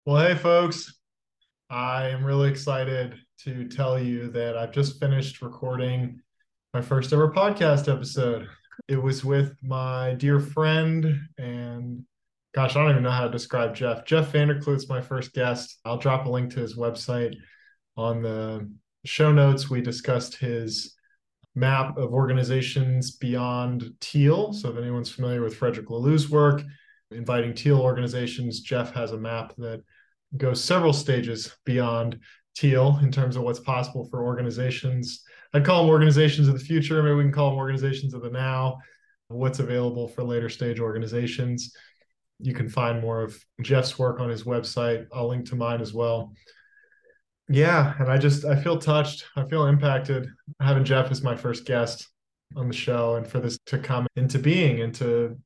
Well, hey, folks. I am really excited to tell you that I've just finished recording my first ever podcast episode. It was with my dear friend, and gosh, I don't even know how to describe Jeff. Jeff Vanderkloot's my first guest. I'll drop a link to his website on the show notes. We discussed his map of organizations beyond Teal. So, if anyone's familiar with Frederick Laloux's work, inviting Teal organizations, Jeff has a map that goes several stages beyond Teal in terms of what's possible for organizations. I'd call them organizations of the future. Maybe we can call them organizations of the now. What's available for later stage organizations. You can find more of Jeff's work on his website. I'll link to mine as well. Yeah, and I feel touched. I feel impacted having Jeff as my first guest on the show and for this to come into being and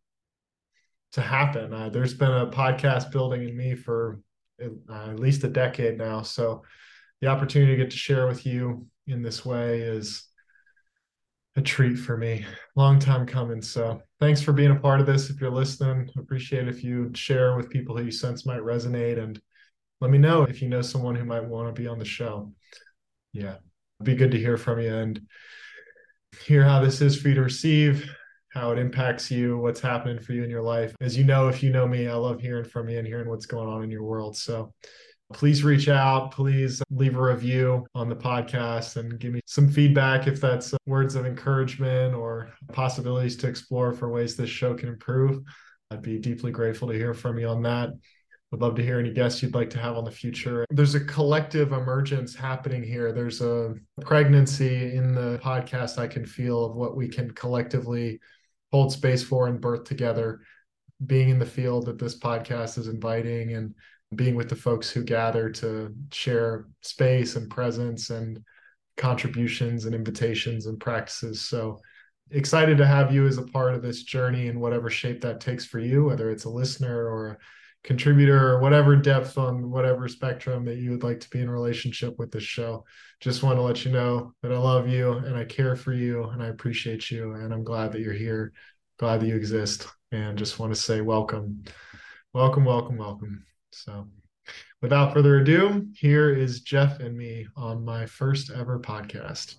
to happen. There's been a podcast building in me for at least a decade now. So the opportunity to get to share with you in this way is a treat for me. Long time coming. So thanks for being a part of this. If you're listening, appreciate if you share with people who you sense might resonate, and let me know if you know someone who might want to be on the show. Yeah, it'd be good to hear from you and hear how this is for you to receive, how it impacts you, what's happening for you in your life. As you know, if you know me, I love hearing from you and hearing what's going on in your world. So please reach out. Please leave a review on the podcast and give me some feedback if that's words of encouragement or possibilities to explore for ways this show can improve. I'd be deeply grateful to hear from you on that. Would love to hear any guests you'd like to have on the future. There's a collective emergence happening here. There's a pregnancy in the podcast I can feel of what we can collectively hold space for and birth together, being in the field that this podcast is inviting and being with the folks who gather to share space and presence and contributions and invitations and practices. So excited to have you as a part of this journey in whatever shape that takes for you, whether it's a listener or a contributor or whatever depth on whatever spectrum that you would like to be in relationship with this show. Just want to let you know that I love you and I care for you and I appreciate you. And I'm glad that you're here, glad that you exist. And just want to say welcome, welcome, welcome, welcome. So without further ado, here is Jeff and me on my first ever podcast.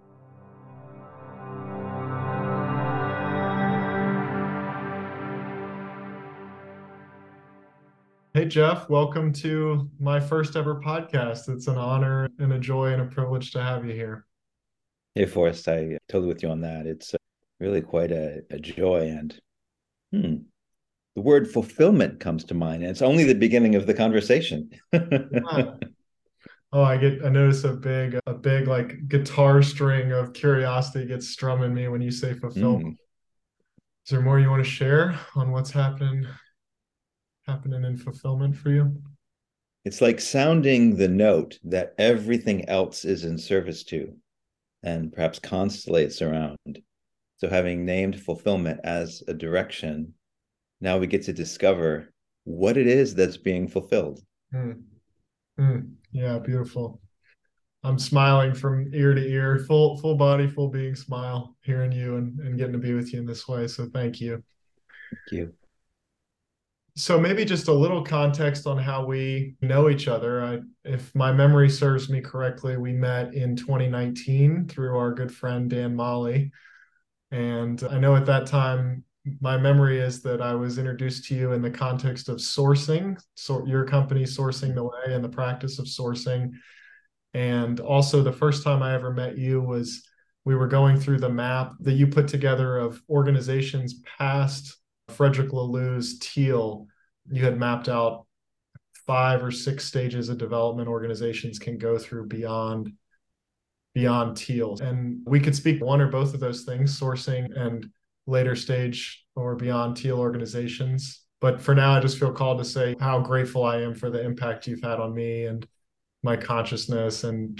Hey, Jeff, welcome to my first ever podcast. It's an honor and a joy and a privilege to have you here. Hey, Forrest, I totally with you on that. It's really quite a joy. And hmm, the word fulfillment comes to mind, and it's only the beginning of the conversation. Yeah. Oh, I notice a big like guitar string of curiosity gets strummed in me when you say fulfillment. Hmm. Is there more you want to share on what's happening in fulfillment for you? It's like sounding the note that everything else is in service to and perhaps constellates around. So, having named fulfillment as a direction, now we get to discover what it is that's being fulfilled. Hmm. Hmm. Yeah, beautiful. I'm smiling from ear to ear, full body, full being smile, hearing you and getting to be with you in this way. So thank you. Thank you. So maybe just a little context on how we know each other. If my memory serves me correctly, we met in 2019 through our good friend Dan Molly. And I know at that time, my memory is that I was introduced to you in the context of sourcing, so your company sourcing the way and the practice of sourcing. And also, the first time I ever met you was we were going through the map that you put together of organizations past Frederick Laloux's Teal. You had mapped out 5 or 6 stages of development organizations can go through beyond Teal. And we could speak one or both of those things, sourcing and later stage or beyond Teal organizations. But for now, I just feel called to say how grateful I am for the impact you've had on me and my consciousness and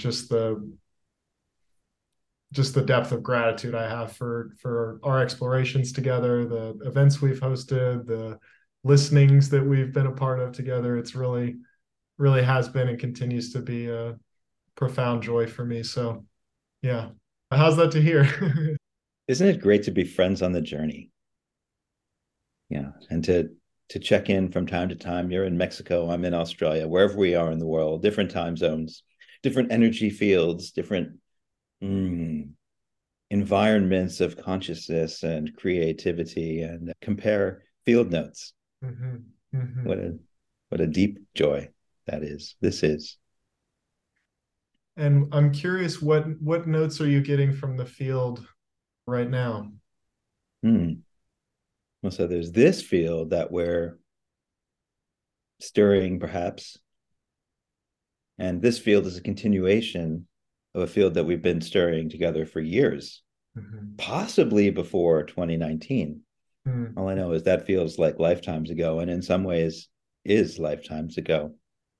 just the depth of gratitude I have for our explorations together, the events we've hosted, the listenings that we've been a part of together. It's really has been and continues to be a profound joy for me. So yeah. How's that to hear? Isn't it great to be friends on the journey? Yeah. And to to check in from time to time. You're in Mexico, I'm in Australia, wherever we are in the world, different time zones, different energy fields, different environments of consciousness and creativity, and compare field notes. Mm-hmm. Mm-hmm. What a deep joy that is. This is. And I'm curious, what notes are you getting from the field right now? Well, so there's this field that we're stirring, perhaps, and this field is a continuation of a field that we've been stirring together for years, Mm-hmm. possibly before 2019. Mm-hmm. All I know is that feels like lifetimes ago, and in some ways is lifetimes ago.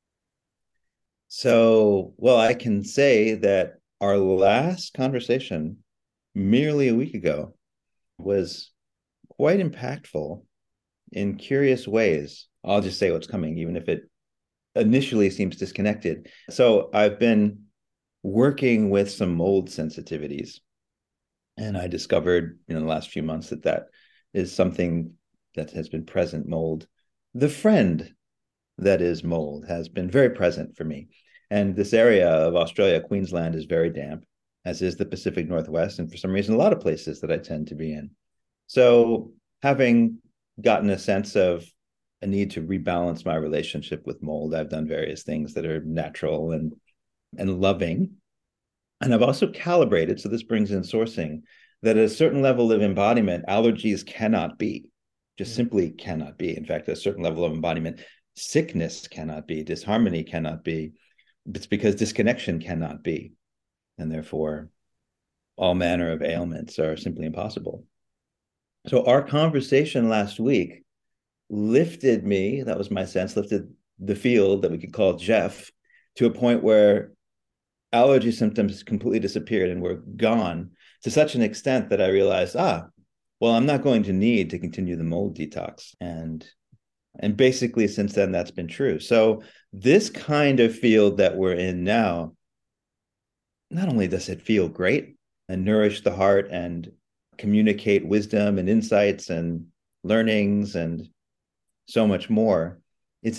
So, well, I can say that our last conversation merely a week ago was quite impactful in curious ways. I'll just say what's coming, even if it initially seems disconnected. So I've been working with some mold sensitivities, and I discovered in the last few months that that is something that has been present. Mold, the friend that is mold, has been very present for me. And this area of Australia, Queensland, is very damp, as is the Pacific Northwest, and for some reason, a lot of places that I tend to be in. So having gotten a sense of a need to rebalance my relationship with mold, I've done various things that are natural and loving. And I've also calibrated, so this brings in sourcing, that at a certain level of embodiment, allergies cannot be, just simply cannot be. In fact, at a certain level of embodiment, sickness cannot be, disharmony cannot be. It's because disconnection cannot be. And therefore, all manner of ailments are simply impossible. So our conversation last week lifted me, that was my sense, lifted the field that we could call Jeff to a point where allergy symptoms completely disappeared and were gone, to such an extent that I realized, well, I'm not going to need to continue the mold detox. And basically since then, that's been true. So this kind of field that we're in now, not only does it feel great and nourish the heart and communicate wisdom and insights and learnings and so much more, it's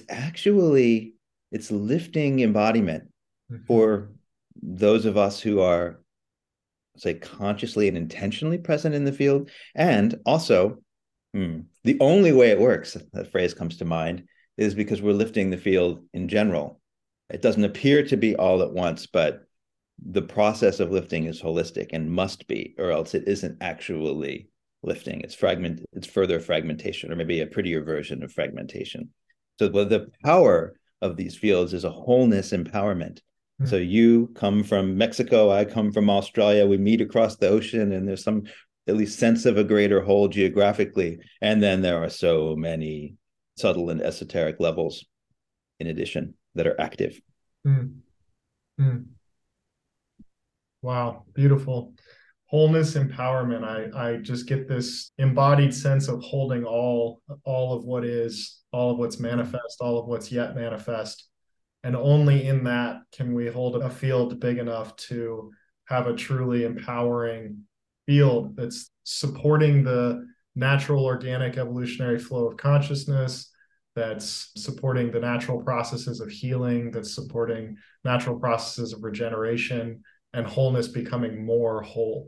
lifting embodiment for those of us who are, say, consciously and intentionally present in the field. And also, the only way it works, that phrase comes to mind, is because we're lifting the field in general. It doesn't appear to be all at once, but the process of lifting is holistic and must be, or else it isn't actually lifting. It's further fragmentation, or maybe a prettier version of fragmentation. So the power of these fields is a wholeness empowerment. So you come from Mexico, I come from Australia, we meet across the ocean, and there's some at least sense of a greater whole geographically. And then there are so many subtle and esoteric levels in addition that are active. Wow, beautiful. Wholeness empowerment. I just get this embodied sense of holding all of what is, all of what's manifest, all of what's yet manifest. And only in that can we hold a field big enough to have a truly empowering field that's supporting the natural organic evolutionary flow of consciousness, that's supporting the natural processes of healing, that's supporting natural processes of regeneration and wholeness, becoming more whole.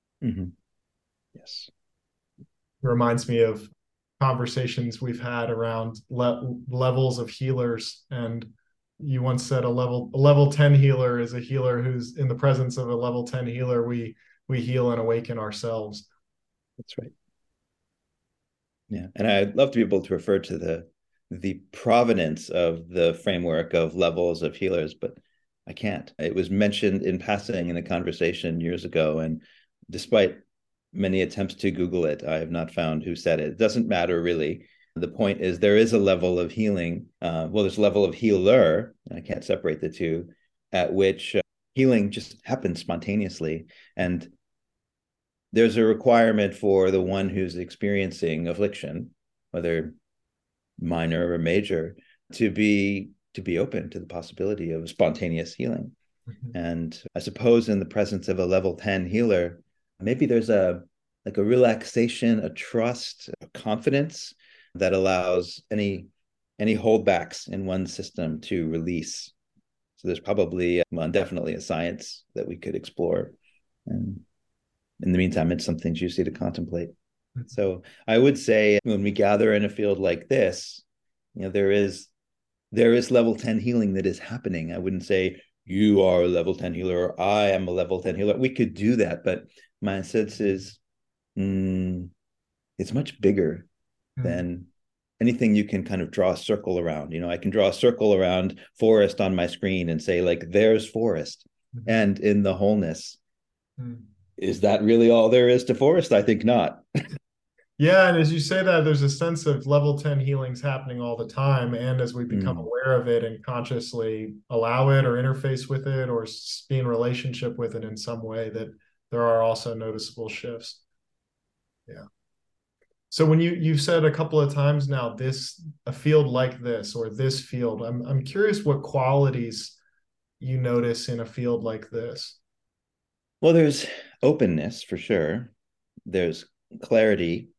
Yes. It reminds me of conversations we've had around levels of healers. And you once said a level 10 healer is a healer who's in the presence of a level 10 healer. We heal and awaken ourselves. That's right. Yeah. And I'd love to be able to refer to the provenance of the framework of levels of healers, but I can't. It was mentioned in passing in a conversation years ago, and despite many attempts to Google it, I have not found who said it. It doesn't matter really. The point is there is a level of healing. There's a level of healer, and I can't separate the two, at which healing just happens spontaneously. And there's a requirement for the one who's experiencing affliction, whether minor or major, to be open to the possibility of spontaneous healing. And I suppose in the presence of a level 10 healer, maybe there's a relaxation, a trust, a confidence that allows any holdbacks in one system to release. So there's probably, well, definitely a science that we could explore. And in the meantime, it's something juicy to contemplate. So I would say when we gather in a field like this, there is level 10 healing that is happening. I wouldn't say you are a level 10 healer or I am a level 10 healer. We could do that, but my sense is it's much bigger than anything you can kind of draw a circle around. I can draw a circle around forest on my screen and say, like, there's forest. And in the wholeness, is that really all there is to forest? I think not. Yeah, and as you say that, there's a sense of level 10 healings happening all the time. And as we become aware of it and consciously allow it or interface with it or be in relationship with it in some way, that there are also noticeable shifts. Yeah. So when you've said a couple of times now, a field like this or this field, I'm curious what qualities you notice in a field like this. Well, there's openness for sure. There's clarity.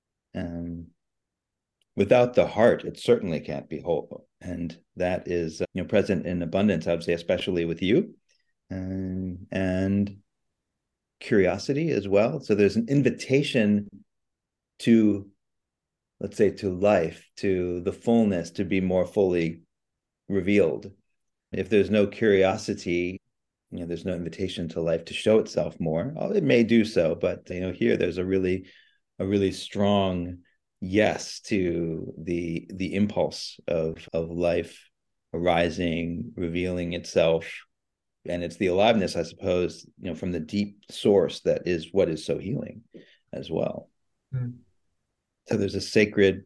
Without the heart, it certainly can't be whole. And that is present in abundance, I would say, especially with you. And curiosity as well. So there's an invitation to, let's say, to life, to the fullness, to be more fully revealed. If there's no curiosity, there's no invitation to life to show itself more. It may do so, but here there's a really strong yes to the impulse of life arising, revealing itself. And it's the aliveness, I suppose, from the deep source that is what is so healing as well. So there's a sacred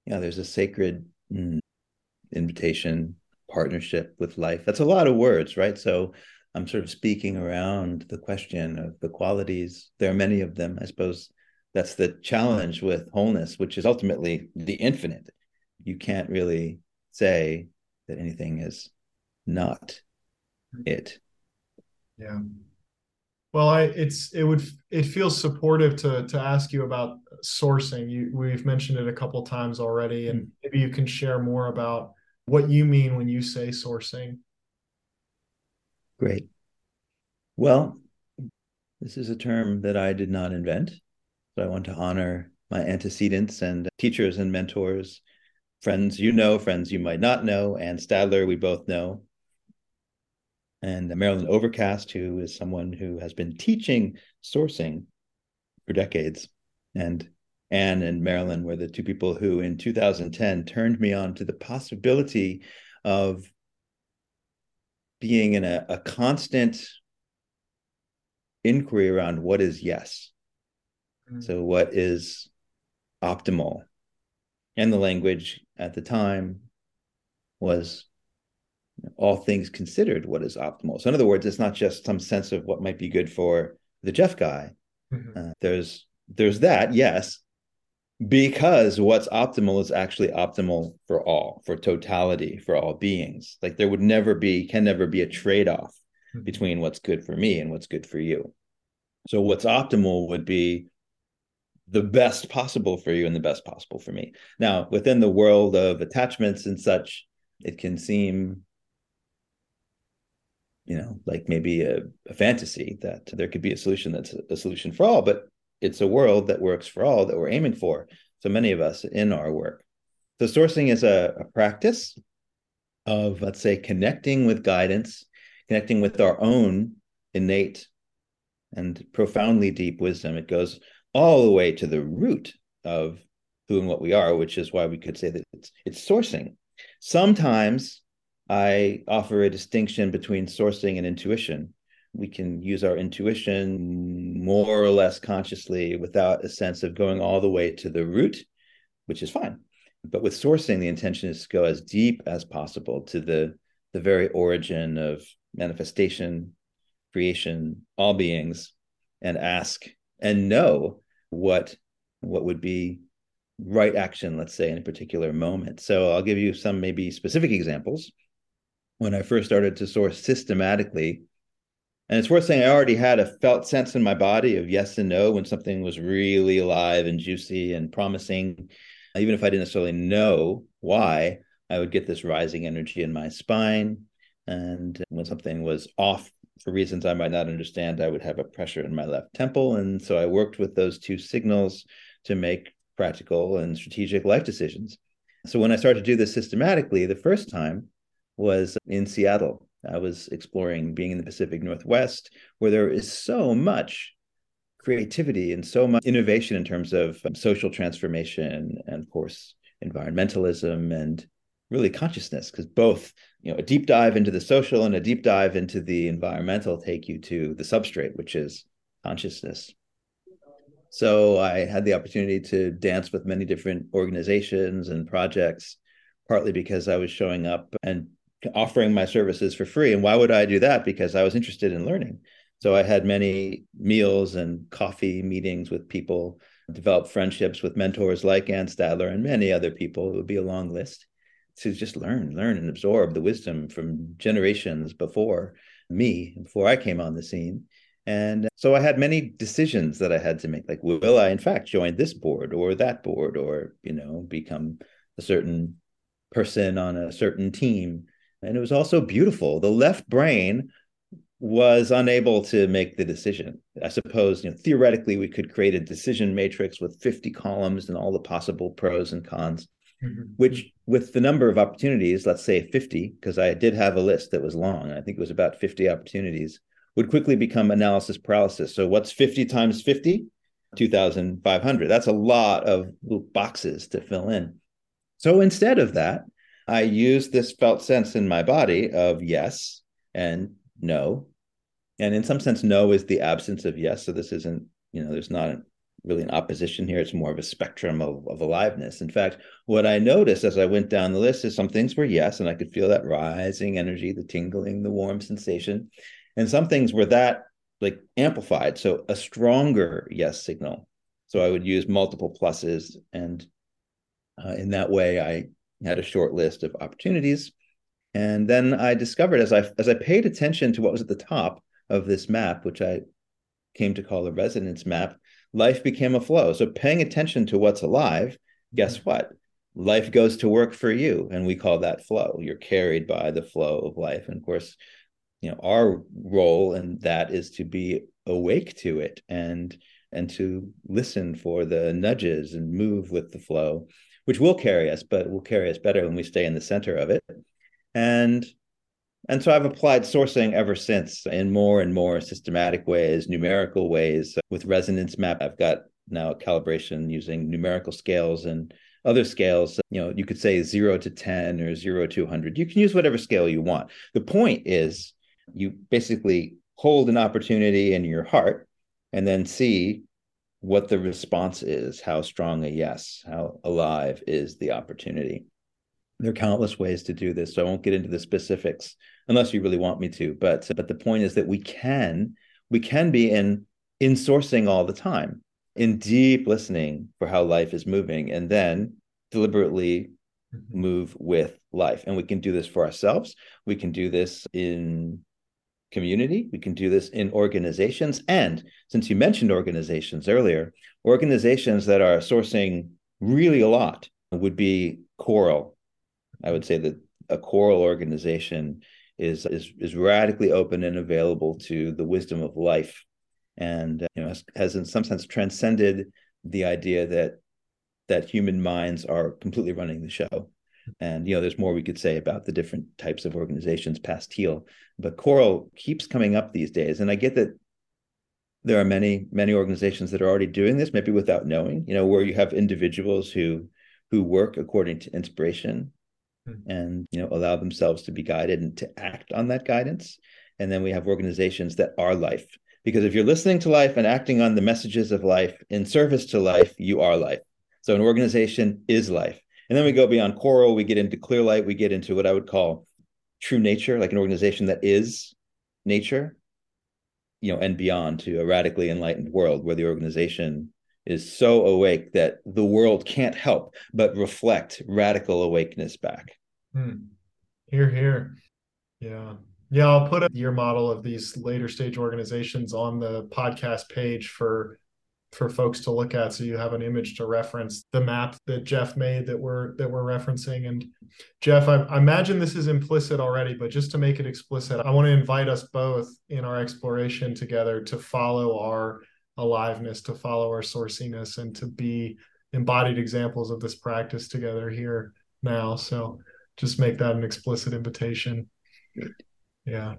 invitation, partnership with life. That's a lot of words, right? So I'm sort of speaking around the question of the qualities. There are many of them. I suppose that's the challenge with wholeness, which is ultimately the infinite. You can't really say that anything is not it. Yeah. Well, it feels supportive to ask you about sourcing. We've mentioned it a couple times already, and maybe you can share more about what you mean when you say sourcing. Great. Well, this is a term that I did not invent, so I want to honor my antecedents and teachers and mentors, friends friends you might not know, Ann Stadler, we both know, and Marilyn Overcast, who is someone who has been teaching sourcing for decades. And Ann and Marilyn were the two people who in 2010 turned me on to the possibility of being in a constant inquiry around what is yes. So what is optimal? And the language at the time was all things considered, what is optimal. So in other words, it's not just some sense of what might be good for the Jeff guy. There's that, yes, because what's optimal is actually optimal for all, for totality, for all beings. Like there can never be a trade-off between what's good for me and what's good for you. So what's optimal would be the best possible for you and the best possible for me. Now, within the world of attachments and such, it can seem, like maybe a fantasy that there could be a solution that's a solution for all, but it's a world that works for all that we're aiming for. So many of us in our work. So sourcing is a practice of, let's say, connecting with guidance, connecting with our own innate and profoundly deep wisdom. It goes all the way to the root of who and what we are, which is why we could say that it's sourcing. Sometimes I offer a distinction between sourcing and intuition. We can use our intuition more or less consciously without a sense of going all the way to the root, which is fine. But with sourcing, the intention is to go as deep as possible to the very origin of manifestation, creation, all beings, and ask and know what would be right action, let's say, in a particular moment. So I'll give you some maybe specific examples. When I first started to source systematically, and it's worth saying I already had a felt sense in my body of yes and no when something was really alive and juicy and promising. Even if I didn't necessarily know why, I would get this rising energy in my spine. And when something was off for reasons I might not understand, I would have a pressure in my left temple. And so I worked with those two signals to make practical and strategic life decisions. So when I started to do this systematically, the first time was in Seattle. I was exploring being in the Pacific Northwest, where there is so much creativity and so much innovation in terms of social transformation and, of course, environmentalism and really consciousness, because both, a deep dive into the social and a deep dive into the environmental take you to the substrate, which is consciousness. So I had the opportunity to dance with many different organizations and projects, partly because I was showing up and offering my services for free. And why would I do that? Because I was interested in learning. So I had many meals and coffee meetings with people, developed friendships with mentors like Ann Stadler and many other people. It would be a long list to just learn and absorb the wisdom from generations before me, before I came on the scene. And so I had many decisions that I had to make, like, will I in fact join this board or that board, or, become a certain person on a certain team. And it was also beautiful. The left brain was unable to make the decision. I suppose, theoretically, we could create a decision matrix with 50 columns and all the possible pros and cons, which, with the number of opportunities, let's say 50, because I did have a list that was long, I think it was about 50 opportunities, would quickly become analysis paralysis. So what's 50 times 50? 2,500. That's a lot of boxes to fill in. So instead of that, I used this felt sense in my body of yes and no. And in some sense, no is the absence of yes. So this isn't, there's not really an opposition here. It's more of a spectrum of aliveness. In fact, what I noticed as I went down the list is some things were yes, and I could feel that rising energy, the tingling, the warm sensation. And some things were that like amplified. So a stronger yes signal. So I would use multiple pluses. And in that way, I had a short list of opportunities. And then I discovered, as I paid attention to what was at the top of this map, which I came to call a resonance map, life became a flow. So paying attention to what's alive, guess what? Life goes to work for you. And we call that flow. You're carried by the flow of life. And of course, our role in that is to be awake to it and to listen for the nudges and move with the flow, which will carry us, but will carry us better when we stay in the center of it. And so I've applied sourcing ever since in more and more systematic ways, numerical ways. With Resonance Map, I've got now a calibration using numerical scales and other scales. You could say 0 to 10 or 0 to 100. You can use whatever scale you want. The point is, you basically hold an opportunity in your heart and then see what the response is, how strong a yes, how alive is the opportunity. There are countless ways to do this, so I won't get into the specifics unless you really want me to. But the point is that we can be in sourcing all the time, in deep listening for how life is moving, and then deliberately move with life. And we can do this for ourselves. We can do this in community. We can do this in organizations. And since you mentioned organizations earlier, organizations that are sourcing really a lot would be Coral. I would say that a Coral organization is radically open and available to the wisdom of life, and has in some sense transcended the idea that human minds are completely running the show. And there's more we could say about the different types of organizations past Teal, but Coral keeps coming up these days. And I get that there are many organizations that are already doing this, maybe without knowing. Where you have individuals who work according to inspiration and allow themselves to be guided and to act on that guidance. And then we have organizations that are life, because if you're listening to life and acting on the messages of life in service to life, you are life. So an organization is life. And then we go beyond Coral, we get into Clearlight, we get into what I would call true nature, like an organization that is nature, and beyond, to a radically enlightened world where the organization is so awake that the world can't help but reflect radical awakeness back. Hear, hear. Yeah. Yeah, I'll put your model of these later stage organizations on the podcast page for for folks to look at, so you have an image to reference the map that Jeff made that we're referencing. And Jeff, I imagine this is implicit already, but just to make it explicit, I want to invite us both in our exploration together to follow our aliveness, to follow our sourciness, and to be embodied examples of this practice together here now. So just make that an explicit invitation. Yeah.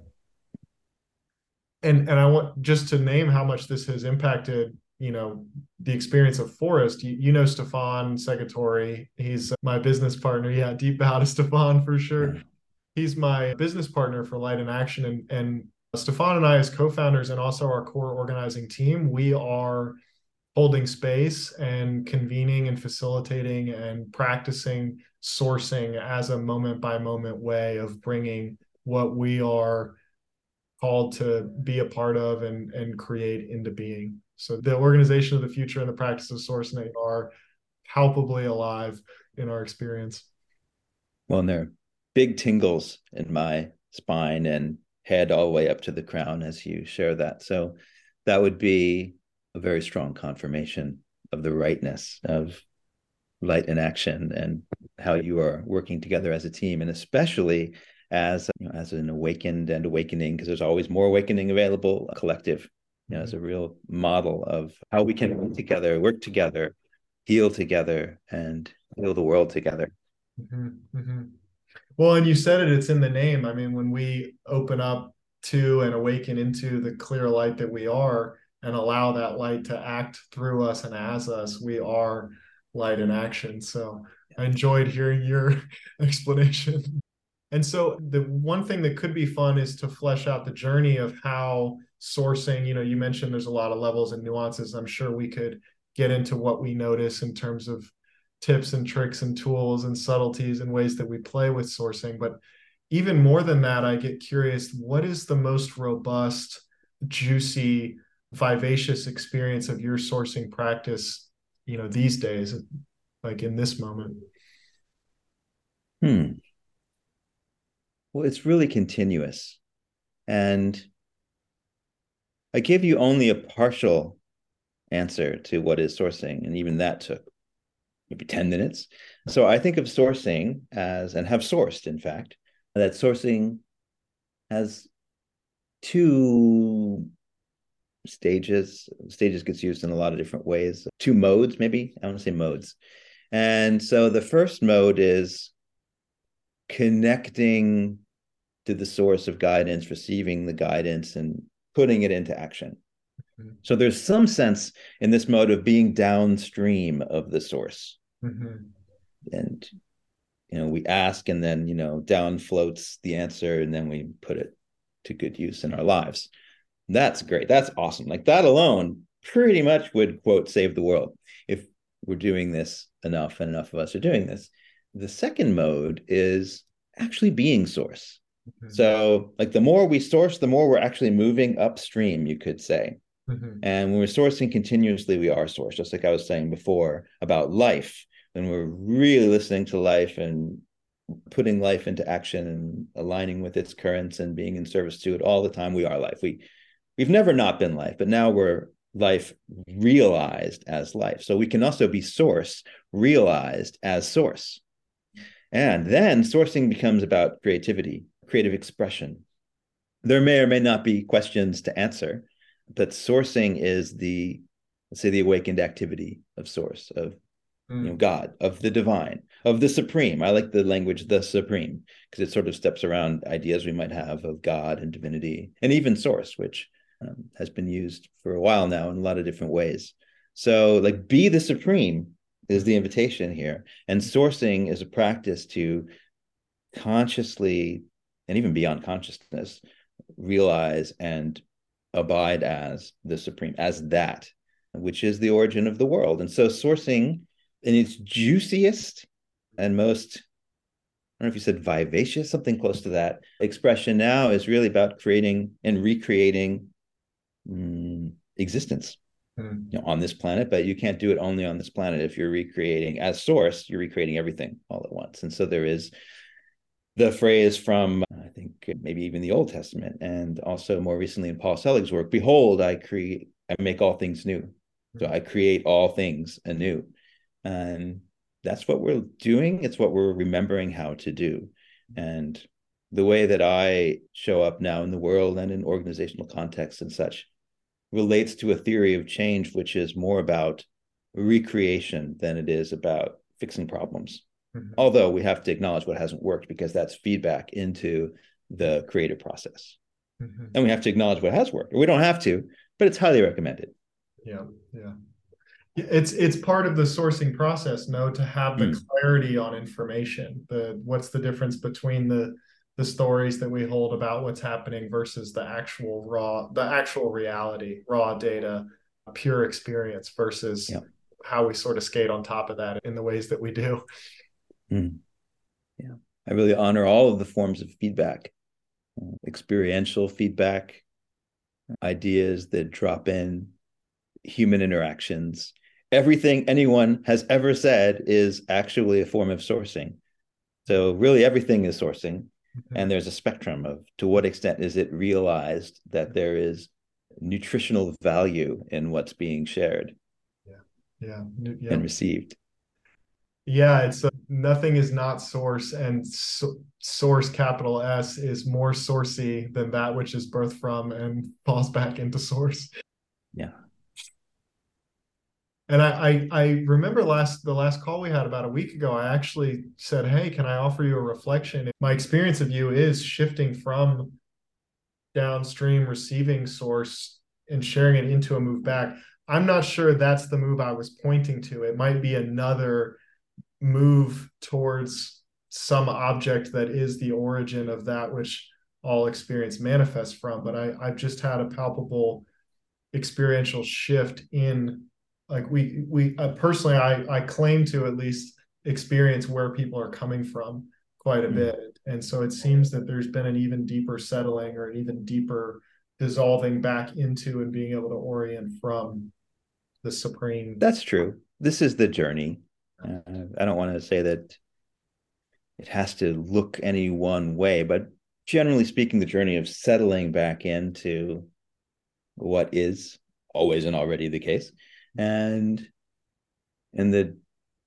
And I want just to name how much this has impacted, the experience of Forrest. You know Stefan Segatori. He's my business partner. Yeah, deep bow to Stefan for sure. Yeah. He's my business partner for Light in Action. And Stefan and I, as co-founders and also our core organizing team, we are holding space and convening and facilitating and practicing sourcing as a moment by moment way of bringing what we are called to be a part of and create into being. So the organization of the future and the practice of sourcing are palpably alive in our experience. Well, and there are big tingles in my spine and head all the way up to the crown as you share that. So that would be a very strong confirmation of the rightness of Light in Action and how you are working together as a team, and especially as as an awakened and awakening, because there's always more awakening available, collective, as a real model of how we can work together, heal together, and heal the world together. Mm-hmm, mm-hmm. Well, and you said it's in the name. I mean, when we open up to and awaken into the clear light that we are and allow that light to act through us and as us, we are light in action. So I enjoyed hearing your explanation. And so the one thing that could be fun is to flesh out the journey of how sourcing, you mentioned there's a lot of levels and nuances. I'm sure we could get into what we notice in terms of tips and tricks and tools and subtleties and ways that we play with sourcing. But even more than that, I get curious, what is the most robust, juicy, vivacious experience of your sourcing practice, these days, like in this moment? Well, it's really continuous. And I gave you only a partial answer to what is sourcing, and even that took maybe 10 minutes. So I think of sourcing as, and have sourced, in fact, that sourcing has two stages. Stages gets used in a lot of different ways. Two modes, maybe. I want to say modes. And so the first mode is connecting to the source of guidance, receiving the guidance, and putting it into action. Mm-hmm. So there's some sense in this mode of being downstream of the source. Mm-hmm. And, we ask, and then, down floats the answer, and then we put it to good use in our lives. That's great. That's awesome. Like that alone pretty much would, quote, save the world if we're doing this enough and enough of us are doing this. The second mode is actually being source. Mm-hmm. So like the more we source, the more we're actually moving upstream, you could say. Mm-hmm. And when we're sourcing continuously, we are source, just like I was saying before about life. When we're really listening to life and putting life into action and aligning with its currents and being in service to it all the time, we are life. We've never not been life, but now we're life realized as life. So we can also be source realized as source. And then sourcing becomes about creativity, creative expression. There may or may not be questions to answer, but sourcing is the awakened activity of source, of God, of the divine, of the supreme. I like the language, the supreme, because it sort of steps around ideas we might have of God and divinity, and even source, which has been used for a while now in a lot of different ways. So like be the supreme is the invitation here. And sourcing is a practice to consciously, and even beyond consciousness, realize and abide as the supreme, as that, which is the origin of the world. And so sourcing in its juiciest and most, I don't know if you said vivacious, something close to that expression now, is really about creating and recreating existence on this planet. But you can't do it only on this planet. If you're recreating as source, you're recreating everything all at once. And so there is the phrase from, I think, maybe even the Old Testament, and also more recently in Paul Selig's work, behold, I make all things new. So I create all things anew. And that's what we're doing. It's what we're remembering how to do. And the way that I show up now in the world and in organizational contexts and such relates to a theory of change, which is more about recreation than it is about fixing problems. Mm-hmm. Although we have to acknowledge what hasn't worked, because that's feedback into the creative process. Mm-hmm. And we have to acknowledge what has worked. We don't have to, but it's highly recommended. Yeah. It's part of the sourcing process, no, to have the clarity on information. What's the difference between the stories that we hold about what's happening versus the actual reality, raw data, pure experience versus how we sort of skate on top of that in the ways that we do. Yeah. I really honor all of the forms of feedback, experiential feedback, ideas that drop in, human interactions. Everything anyone has ever said is actually a form of sourcing. So really everything is sourcing. Mm-hmm. And there's a spectrum of to what extent is it realized that there is nutritional value in what's being shared and received. Yeah, it's nothing is not source, and source, capital S, is more sourcey than that which is birthed from and falls back into source. Yeah. And I remember the last call we had about a week ago, I actually said, hey, can I offer you a reflection? My experience of you is shifting from downstream receiving source and sharing it into a move back. I'm not sure that's the move I was pointing to. It might be another move towards some object that is the origin of that which all experience manifests from. But I've just had a palpable experiential shift in, like, we personally, I claim to at least experience where people are coming from quite a bit. And so it seems that there's been an even deeper settling or an even deeper dissolving back into and being able to orient from the supreme. That's true. This is the journey. I don't want to say that it has to look any one way, but generally speaking, the journey of settling back into what is always and already the case, and the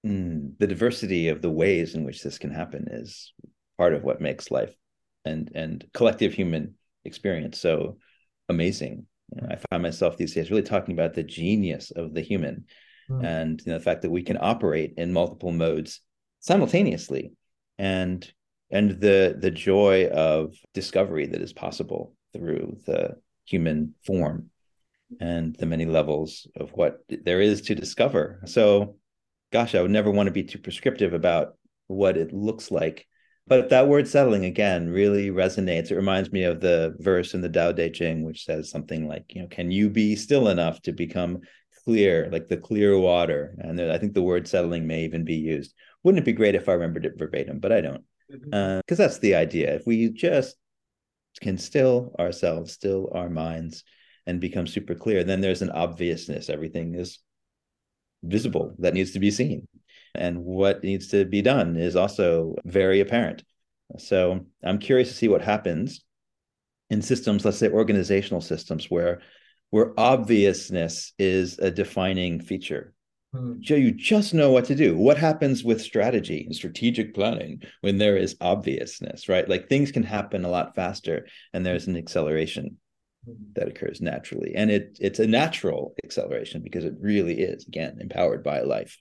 diversity of the ways in which this can happen is part of what makes life and collective human experience so amazing. I find myself these days really talking about the genius of the human, and the fact that we can operate in multiple modes simultaneously, and the joy of discovery that is possible through the human form and the many levels of what there is to discover. So, gosh, I would never want to be too prescriptive about what it looks like. But that word settling, again, really resonates. It reminds me of the verse in the Tao Te Ching, which says something like, can you be still enough to become clear, like the clear water? And I think the word settling may even be used. Wouldn't it be great if I remembered it verbatim? But I don't. Because that's the idea. If we just can still ourselves, still our minds, and become super clear, then there's an obviousness. Everything is visible that needs to be seen. And what needs to be done is also very apparent. So I'm curious to see what happens in systems, let's say organizational systems, where obviousness is a defining feature. So you just know what to do. What happens with strategy and strategic planning when there is obviousness, right? Like things can happen a lot faster, and there's an acceleration that occurs naturally. And it's a natural acceleration because it really is, again, empowered by life.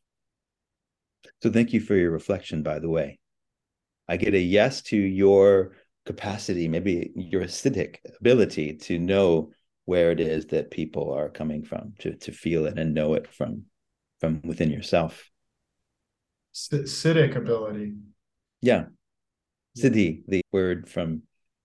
So thank you for your reflection, by the way. I get a yes to your capacity, maybe your aesthetic ability to know where it is that people are coming from, to feel it and know it from within yourself. Siddhic ability. Yeah. Siddhi, the word from,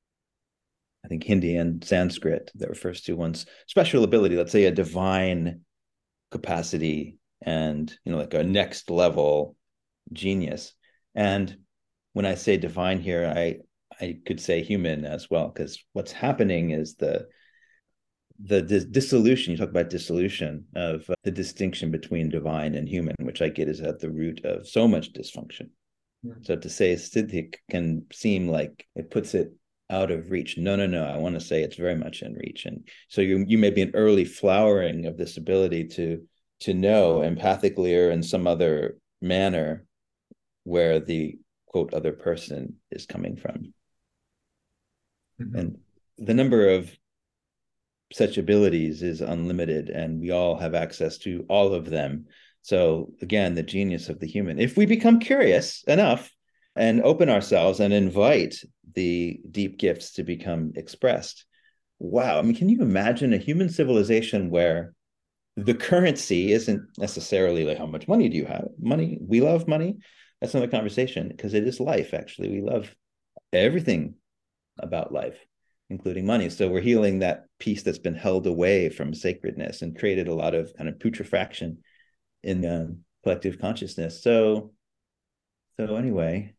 I think, Hindi and Sanskrit that refers to one's special ability, let's say a divine capacity, and like a next level genius. And when I say divine here, I could say human as well, because what's happening is the dissolution. You talk about dissolution of the distinction between divine and human, which I get is at the root of so much dysfunction. So to say siddhic can seem like it puts it out of reach. No. I want to say it's very much in reach. And so you may be an early flowering of this ability to to know empathically or in some other manner where the quote other person is coming from. Mm-hmm. And the number of such abilities is unlimited, and we all have access to all of them. So again, the genius of the human, if we become curious enough and open ourselves and invite the deep gifts to become expressed. Wow. I mean, can you imagine a human civilization where the currency isn't necessarily like how much money do you have? Money, we love money. That's another conversation because it is life, actually. We love everything about life, including money. So we're healing that piece that's been held away from sacredness and created a lot of kind of putrefaction in the collective consciousness. So anyway,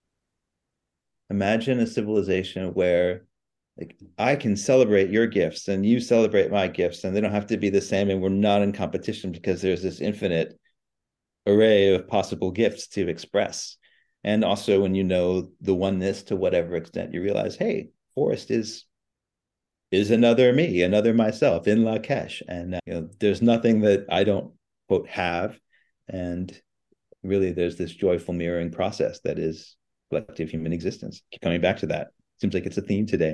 imagine a civilization where like I can celebrate your gifts and you celebrate my gifts, and they don't have to be the same, and we're not in competition because there's this infinite array of possible gifts to express. And also when you know the oneness to whatever extent, you realize, hey, Forrest is another me, another myself in Lakesh. And there's nothing that I don't quote have. And really there's this joyful mirroring process that is collective human existence. Keep coming back to that. Seems like it's a theme today.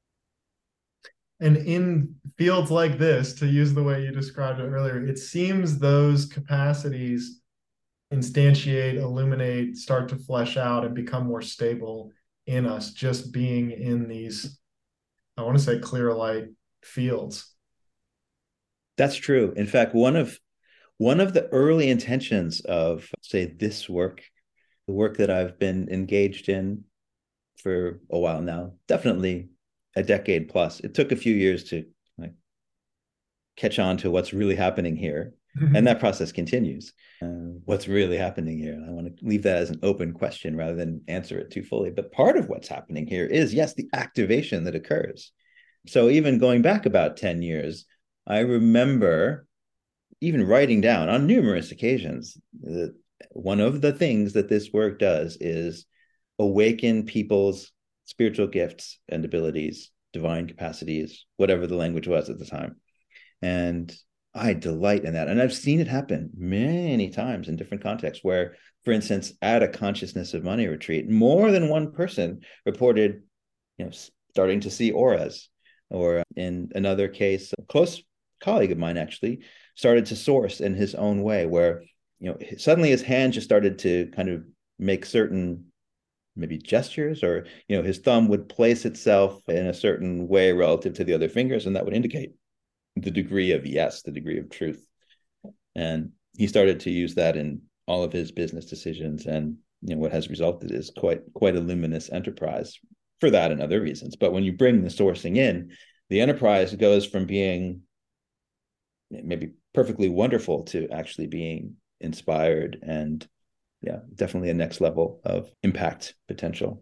And in fields like this, to use the way you described it earlier, it seems those capacities instantiate, illuminate, start to flesh out and become more stable in us, just being in these, I want to say, clear light fields. That's true. In fact, one of the early intentions of, say, this work, the work that I've been engaged in for a while now, definitely a decade plus. It took a few years to like catch on to what's really happening here. And that process continues. What's really happening here? I want to leave that as an open question rather than answer it too fully. But part of what's happening here is, yes, the activation that occurs. So even going back about 10 years, I remember even writing down on numerous occasions that one of the things that this work does is awaken people's spiritual gifts and abilities, divine capacities, whatever the language was at the time. And I delight in that. And I've seen it happen many times in different contexts where, for instance, at a consciousness of money retreat, more than one person reported, starting to see auras. Or in another case, a close colleague of mine actually started to source in his own way where, suddenly his hand just started to kind of make certain maybe gestures, or, his thumb would place itself in a certain way relative to the other fingers. And that would indicate the degree of yes, the degree of truth. And he started to use that in all of his business decisions. And, what has resulted is quite a luminous enterprise for that and other reasons. But when you bring the sourcing in, the enterprise goes from being maybe perfectly wonderful to actually being inspired and definitely a next level of impact potential.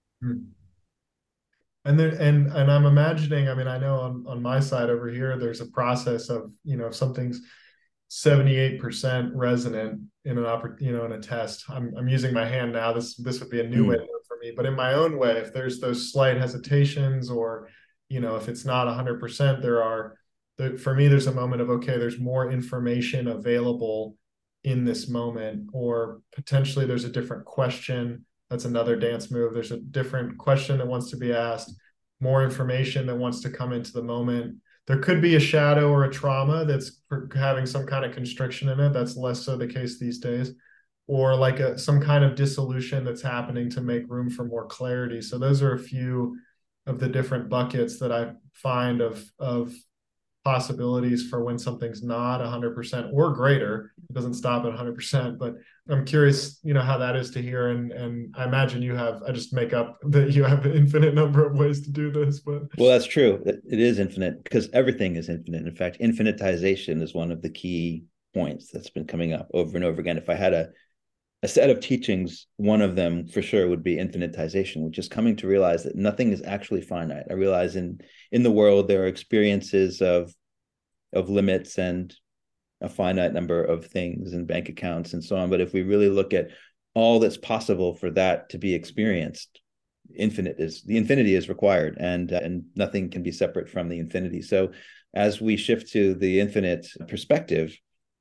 And I'm imagining, I mean, I know on my side over here, there's a process of, if something's 78% resonant in in a test. I'm using my hand now. This would be a new window for me. But in my own way, if there's those slight hesitations, or, if it's not 100%, for me, there's a moment of, okay, there's more information available in this moment, or potentially there's a different question. That's another dance move. There's a different question that wants to be asked, more information that wants to come into the moment. There could be a shadow or a trauma that's having some kind of constriction in it. That's less so the case these days. Or like some kind of dissolution that's happening to make room for more clarity. So those are a few of the different buckets that I find of possibilities for when something's not 100% or greater. It doesn't stop at 100%, but I'm curious, how that is to hear. And I imagine I just make up that you have an infinite number of ways to do this, but. Well, that's true. It is infinite because everything is infinite. In fact, infinitization is one of the key points that's been coming up over and over again. If I had a set of teachings, one of them for sure would be infinitization, which is coming to realize that nothing is actually finite. I realize in the world, there are experiences of limits and a finite number of things and bank accounts and so on. But if we really look at all that's possible for that to be experienced, the infinity is required, and nothing can be separate from the infinity. So as we shift to the infinite perspective,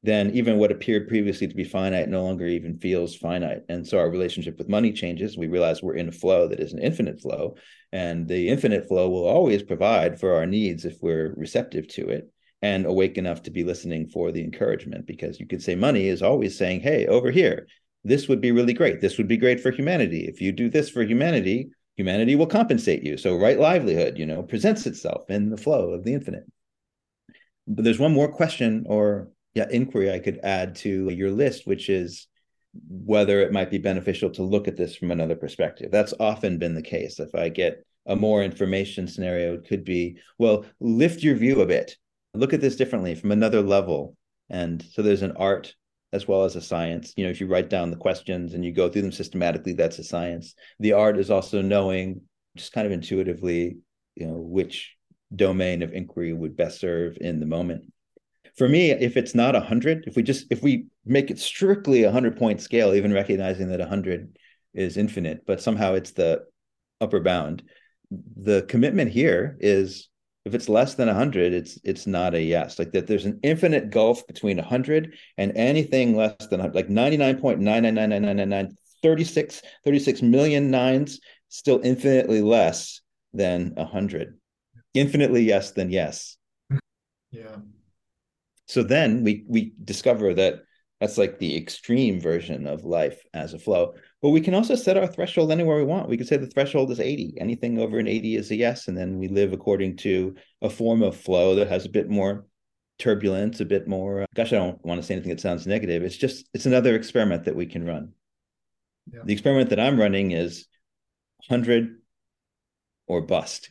then even what appeared previously to be finite no longer even feels finite. And so our relationship with money changes. We realize we're in a flow that is an infinite flow, and the infinite flow will always provide for our needs if we're receptive to it and awake enough to be listening for the encouragement. Because you could say money is always saying, hey, over here, this would be really great. This would be great for humanity. If you do this for humanity, humanity will compensate you. So right livelihood, presents itself in the flow of the infinite. But there's one more question or inquiry I could add to your list, which is whether it might be beneficial to look at this from another perspective. That's often been the case. If I get a more information scenario, it could be, well, lift your view a bit, look at this differently from another level. And so there's an art as well as a science. If you write down the questions and you go through them systematically, that's a science. The art is also knowing just kind of intuitively, which domain of inquiry would best serve in the moment. For me, if it's not 100, if we make it strictly a 100-point scale, even recognizing that 100 is infinite, but somehow it's the upper bound, the commitment here is, if it's less than 100, it's not a yes. Like that, there's an infinite gulf between 100 and anything less than like 99.9999999, 36 million nines, still infinitely less than 100. Infinitely yes, then yes. Yeah. So then we discover that that's like the extreme version of life as a flow. But we can also set our threshold anywhere we want. We could say the threshold is 80. Anything over an 80 is a yes. And then we live according to a form of flow that has a bit more turbulence, a bit more, I don't want to say anything that sounds negative. It's another experiment that we can run. Yeah. The experiment that I'm running is 100 or bust.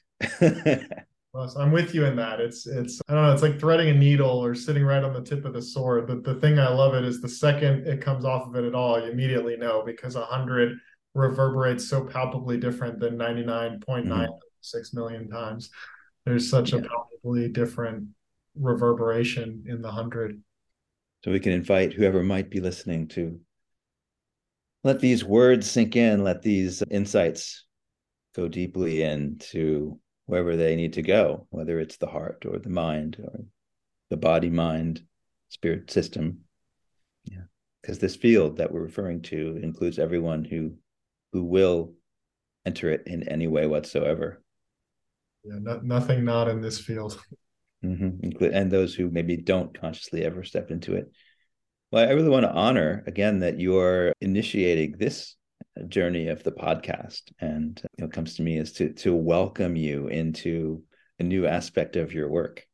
I'm with you in that. It's I don't know, it's like threading a needle or sitting right on the tip of the sword. The thing I love it is the second it comes off of it at all, you immediately know, because 100 reverberates so palpably different than 99.996 million times. There's such a palpably different reverberation in the 100. So we can invite whoever might be listening to let these words sink in, let these insights go deeply into wherever they need to go, whether it's the heart or the mind or the body, mind, spirit system. Yeah. Because this field that we're referring to includes everyone who will enter it in any way whatsoever. Yeah, nothing not in this field. Mm-hmm. And those who maybe don't consciously ever step into it. Well, I really want to honor again that you're initiating this journey of the podcast, and it comes to me is to welcome you into a new aspect of your work.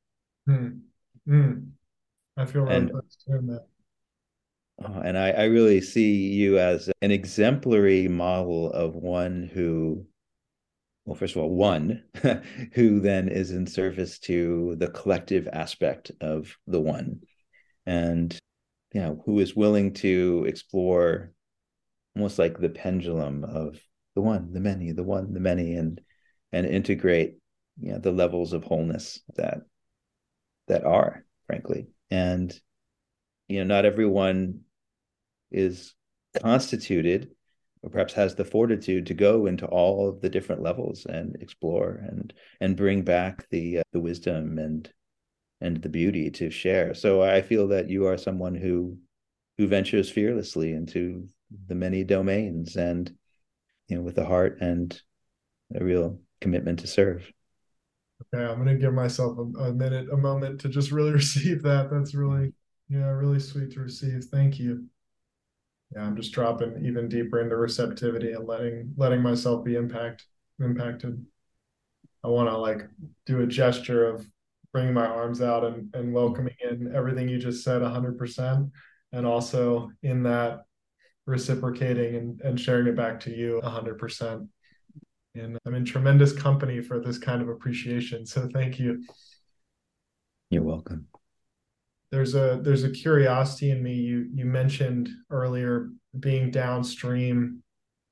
I feel really blessed hearing that. And I really see you as an exemplary model of one who, well, first of all, one who then is in service to the collective aspect of the one, and who is willing to explore almost like the pendulum of the one, the many, the one, the many, and integrate the levels of wholeness that are, frankly. And not everyone is constituted or perhaps has the fortitude to go into all of the different levels and explore and bring back the wisdom and the beauty to share. So I feel that you are someone who ventures fearlessly into the many domains, and with a heart and a real commitment to serve. Okay, I'm gonna give myself a moment to just really receive that. That's really really sweet to receive. Thank you. Yeah, I'm just dropping even deeper into receptivity and letting myself be impacted. I want to like do a gesture of bringing my arms out and welcoming in everything you just said 100%, and also in that reciprocating and sharing it back to you 100%. And I'm in tremendous company for this kind of appreciation. So thank you. You're welcome. There's a curiosity in me. You mentioned earlier being downstream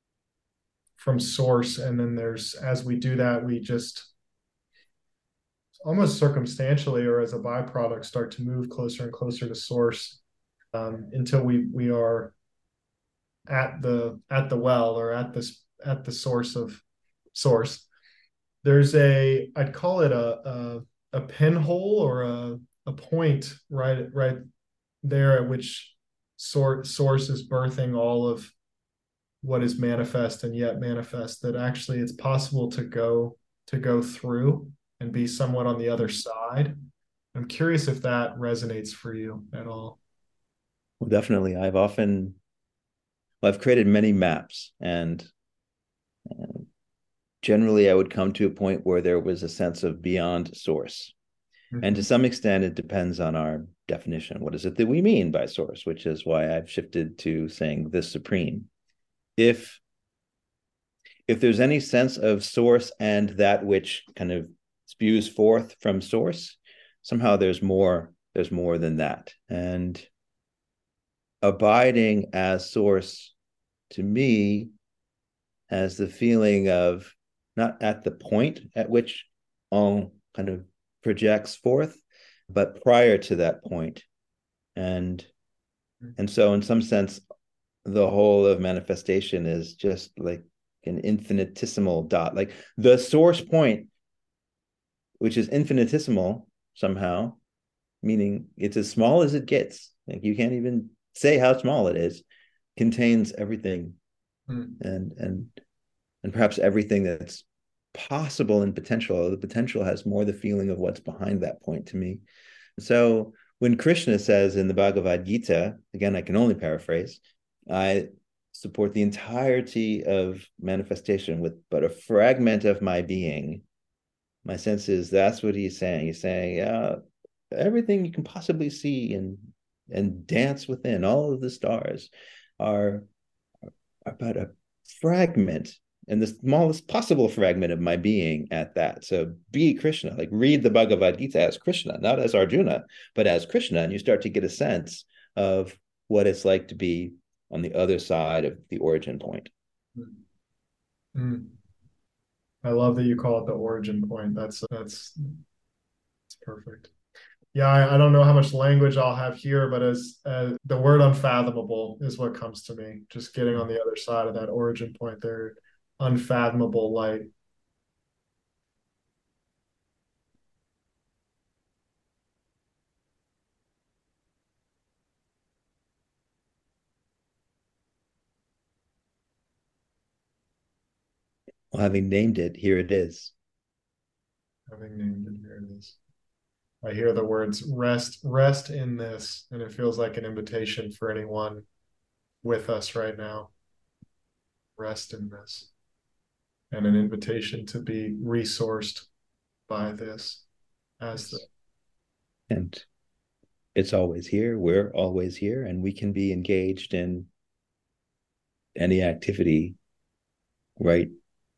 from source, and then as we do that, we just almost circumstantially or as a byproduct start to move closer and closer to source, until we are at the well, or at the source of source. There's I'd call it a pinhole or a point right there at which source is birthing all of what is manifest and yet manifest, that actually it's possible to go through and be somewhat on the other side. I'm curious if that resonates for you at all. Well, definitely. I've created many maps, and generally I would come to a point where there was a sense of beyond source. And to Mm-hmm. some extent, it depends on our definition. What is it that we mean by source? Which is why I've shifted to saying the supreme. If there's any sense of source and that which kind of spews forth from source, somehow there's more than that. And abiding as source to me has the feeling of not at the point at which all kind of projects forth, but prior to that point. And so in some sense, the whole of manifestation is just like an infinitesimal dot, like the source point, which is infinitesimal somehow, meaning it's as small as it gets. Like you can't even say how small it is, contains everything, Mm. and perhaps everything that's possible in potential. The potential has more the feeling of what's behind that point to me. So when Krishna says in the Bhagavad Gita, again, I can only paraphrase, I support the entirety of manifestation with but a fragment of my being. My sense is that's what he's saying. He's saying, everything you can possibly see and dance within, all of the stars are about a fragment and the smallest possible fragment of my being at that. So be Krishna, like read the Bhagavad Gita as Krishna, not as Arjuna, but as Krishna. And you start to get a sense of what it's like to be on the other side of the origin point. Mm. I love that you call it the origin point. That's perfect. Yeah, I don't know how much language I'll have here, but as the word unfathomable is what comes to me. Just getting on the other side of that origin point there, unfathomable light. Well, having named it, here it is. Having named it, here it is. I hear the words rest in this, and it feels like an invitation for anyone with us right now. Rest in this, and an invitation to be resourced by this as the Yes. And it's always here. We're always here, and we can be engaged in any activity right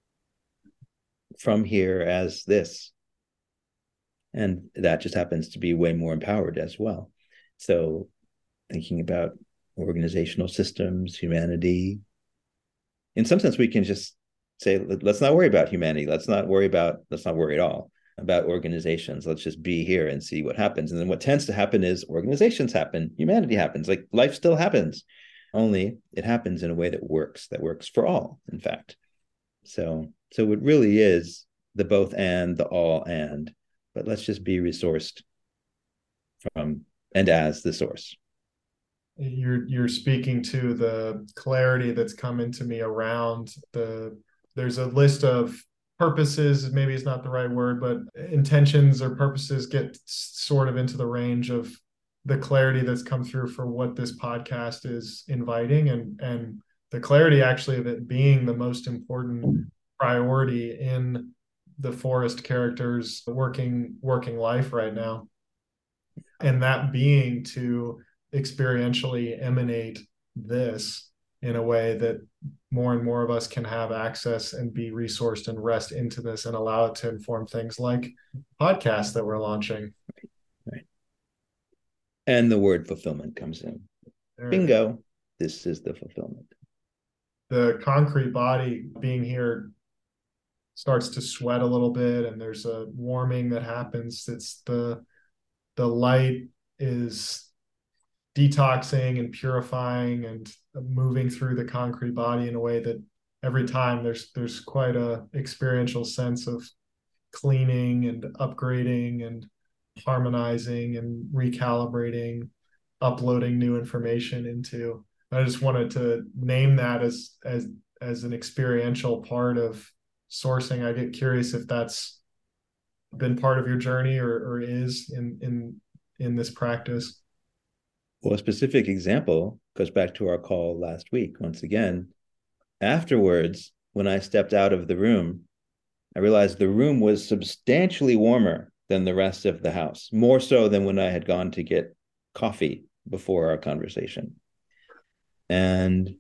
from here as this. And that just happens to be way more empowered as well. So thinking about organizational systems, humanity, in some sense, we can just say, let's not worry about humanity. Let's not worry at all about organizations. Let's just be here and see what happens. And then what tends to happen is organizations happen, humanity happens, like life still happens, only it happens in a way that works for all, in fact. So it really is the both and the all and, but let's just be resourced from and as the source. you're speaking to the clarity that's come into me around there's a list of purposes, maybe it's not the right word, but intentions or purposes get sort of into the range of the clarity that's come through for what this podcast is inviting, and the clarity actually of it being the most important priority in the forest characters working life right now, and that being to experientially emanate this in a way that more and more of us can have access and be resourced and rest into this and allow it to inform things like podcasts that we're launching. Right. And the word fulfillment comes in. There it is. Bingo. This is the fulfillment. The concrete body being here starts to sweat a little bit, and there's a warming that happens. It's the light is detoxing and purifying and moving through the concrete body in a way that every time there's quite a experiential sense of cleaning and upgrading and harmonizing and recalibrating. uploading new information into. I just wanted to name that as an experiential part of sourcing. I get curious if that's been part of your journey or is in this practice. Well, a specific example goes back to our call last week. Once again, afterwards, when I stepped out of the room, I realized the room was substantially warmer than the rest of the house, more so than when I had gone to get coffee before our conversation. And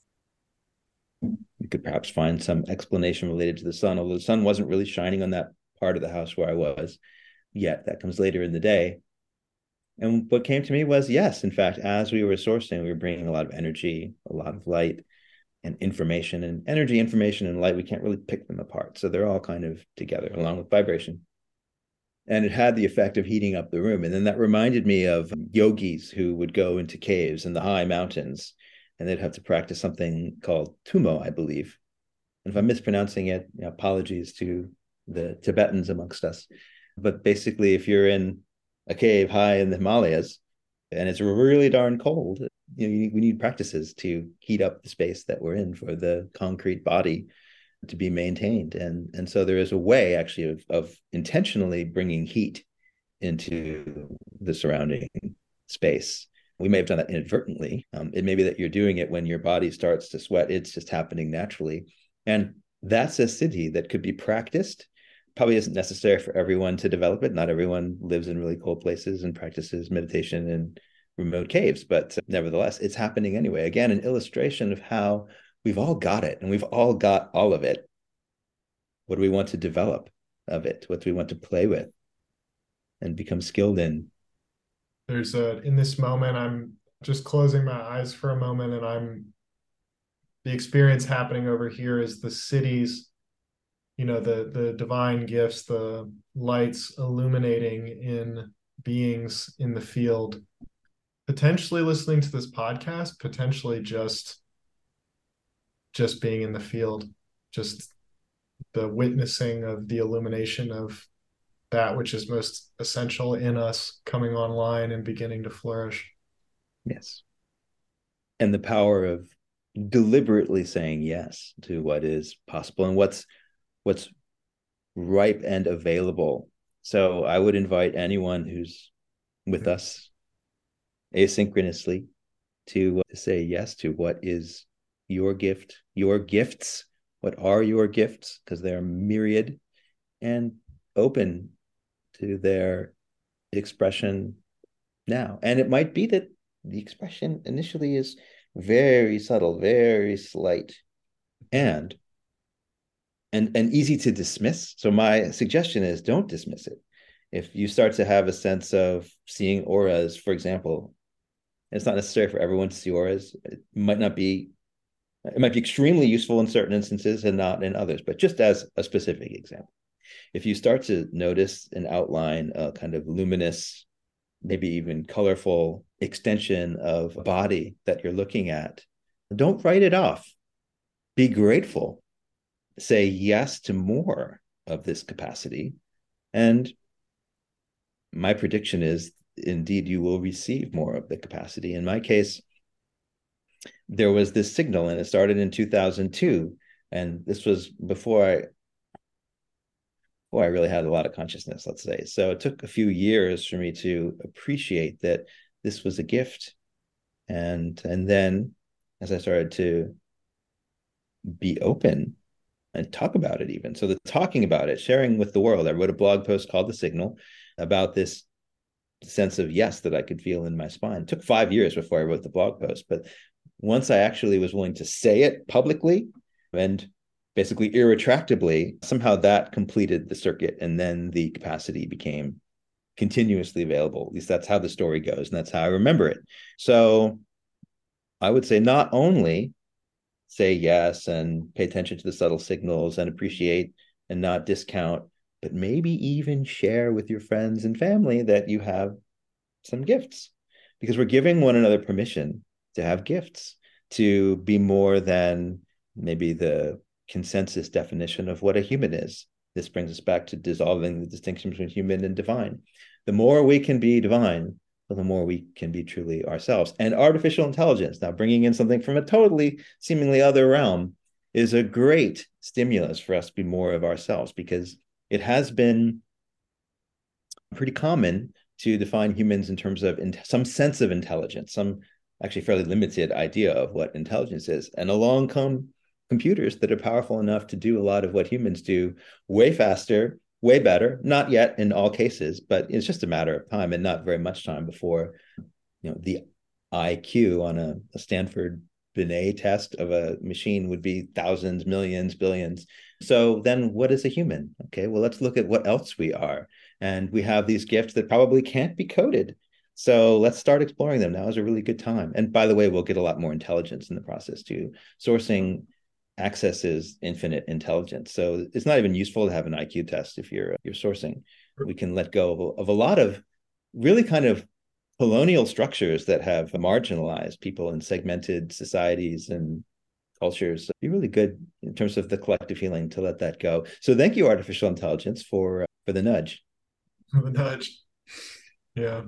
you could perhaps find some explanation related to the sun, although the sun wasn't really shining on that part of the house where I was yet. That comes later in the day. And what came to me was, yes, in fact, as we were sourcing, we were bringing a lot of energy, a lot of light and information. And energy, information, and light, we can't really pick them apart. So they're all kind of together along with vibration. And it had the effect of heating up the room. And then that reminded me of yogis who would go into caves in the high mountains, and they'd have to practice something called tumo, I believe. And if I'm mispronouncing it, apologies to the Tibetans amongst us. But basically, if you're in a cave high in the Himalayas and it's really darn cold, we need practices to heat up the space that we're in for the concrete body to be maintained. And so there is a way actually of intentionally bringing heat into the surrounding space. We may have done that inadvertently. It may be that you're doing it when your body starts to sweat. It's just happening naturally. And that's a siddhi that could be practiced. Probably isn't necessary for everyone to develop it. Not everyone lives in really cold places and practices meditation in remote caves, but nevertheless, it's happening anyway. Again, an illustration of how we've all got it and we've all got all of it. What do we want to develop of it? What do we want to play with and become skilled in? In this moment, I'm just closing my eyes for a moment, and the experience happening over here is the siddhis, the divine gifts, the lights illuminating in beings in the field, potentially listening to this podcast, potentially just being in the field, just the witnessing of the illumination of that which is most essential in us coming online and beginning to flourish. Yes. And the power of deliberately saying yes to what is possible and what's ripe and available. So I would invite anyone who's with us asynchronously to say yes to what is your gift, your gifts. What are your gifts? Because they're myriad, and open to their expression now. And it might be that the expression initially is very subtle, very slight, and easy to dismiss. So my suggestion is don't dismiss it. If you start to have a sense of seeing auras, for example, it's not necessary for everyone to see auras. It might be extremely useful in certain instances and not in others, but just as a specific example. If you start to notice an outline, a kind of luminous, maybe even colorful extension of a body that you're looking at, don't write it off. Be grateful. Say yes to more of this capacity. And my prediction is, indeed, you will receive more of the capacity. In my case, there was this signal, and it started in 2002. And this was before I really had a lot of consciousness, let's say. So it took a few years for me to appreciate that this was a gift. And then as I started to be open and talk about it even. So the talking about it, sharing with the world. I wrote a blog post called The Signal about this sense of yes that I could feel in my spine. It took 5 years before I wrote the blog post. But once I actually was willing to say it publicly and basically irretractably, somehow that completed the circuit, and then the capacity became continuously available. At least that's how the story goes, and that's how I remember it. So I would say not only say yes and pay attention to the subtle signals and appreciate and not discount, but maybe even share with your friends and family that you have some gifts, because we're giving one another permission to have gifts, to be more than maybe the consensus definition of what a human is. This brings us back to dissolving the distinction between human and divine. The more we can be divine, the more we can be truly ourselves. And artificial intelligence, now bringing in something from a totally seemingly other realm, is a great stimulus for us to be more of ourselves, because it has been pretty common to define humans in terms of some sense of intelligence, some actually fairly limited idea of what intelligence is. And along come computers that are powerful enough to do a lot of what humans do way faster, way better. Not yet in all cases, but it's just a matter of time, and not very much time before the IQ on a Stanford Binet test of a machine would be thousands, millions, billions. So then what is a human? Okay, well, let's look at what else we are. And we have these gifts that probably can't be coded. So let's start exploring them. Now is a really good time. And by the way, we'll get a lot more intelligence in the process too. Sourcing accesses infinite intelligence. So it's not even useful to have an IQ test if you're sourcing. We can let go of a lot of really kind of colonial structures that have marginalized people in segmented societies and cultures. So it'd be really good in terms of the collective healing to let that go. So thank you, artificial intelligence, for the nudge. The nudge. Yeah.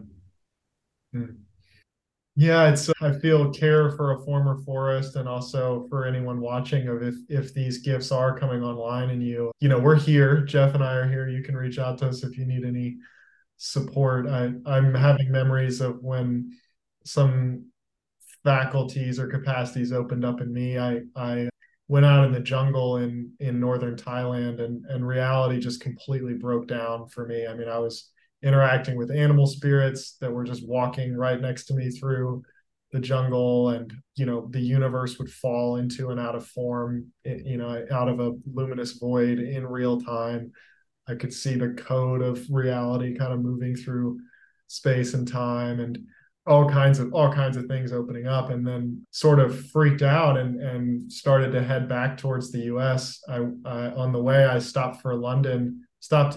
Hmm. Yeah, it's I feel care for a former forest, and also for anyone watching, of if these gifts are coming online, and we're here, Jeff and I are here. You can reach out to us if you need any support. I'm having memories of when some faculties or capacities opened up in me. I went out in the jungle in northern Thailand, and reality just completely broke down for me. I mean, I was interacting with animal spirits that were just walking right next to me through the jungle, and the universe would fall into and out of form, out of a luminous void in real time. I could see the code of reality kind of moving through space and time, and all kinds of things opening up, and then sort of freaked out and started to head back towards the US. On the way, I stopped for London,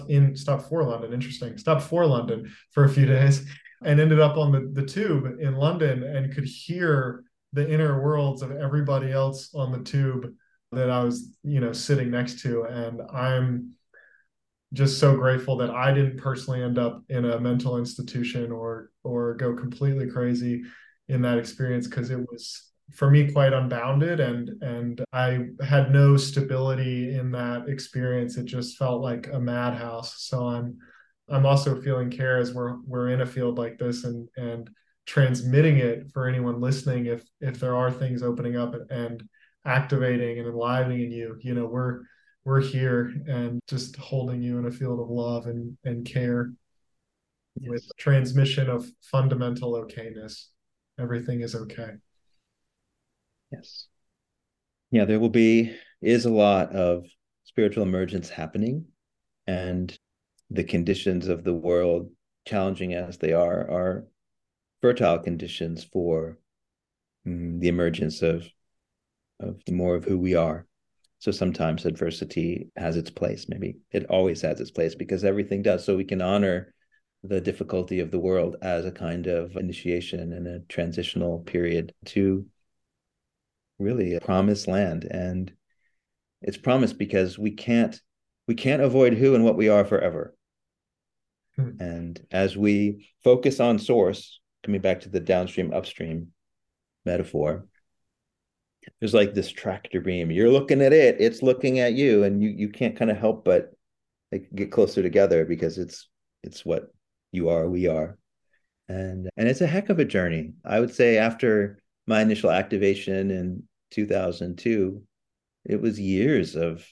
stopped for London for a few days, and ended up on the tube in London, and could hear the inner worlds of everybody else on the tube that I was, sitting next to. And I'm just so grateful that I didn't personally end up in a mental institution or go completely crazy in that experience, because it was for me quite unbounded, and I had no stability in that experience. It just felt like a madhouse. So I'm also feeling care as we're in a field like this, and transmitting it for anyone listening, if there are things opening up and activating and enlivening you. We're here and just holding you in a field of love and care, with Yes. transmission of fundamental okayness. Everything is okay. Yes. Yeah, is a lot of spiritual emergence happening, and the conditions of the world, challenging as they are fertile conditions for the emergence of the more of who we are. So sometimes adversity has its place. Maybe it always has its place, because everything does. So we can honor the difficulty of the world as a kind of initiation and a transitional period to really a promised land. And it's promised because we can't avoid who and what we are forever. Hmm. And as we focus on source, coming back to the downstream upstream metaphor, there's like this tractor beam. You're looking at it, it's looking at you, and you can't kind of help but like get closer together, because it's what you are, we are. And it's a heck of a journey. I would say after my initial activation in 2002, it was years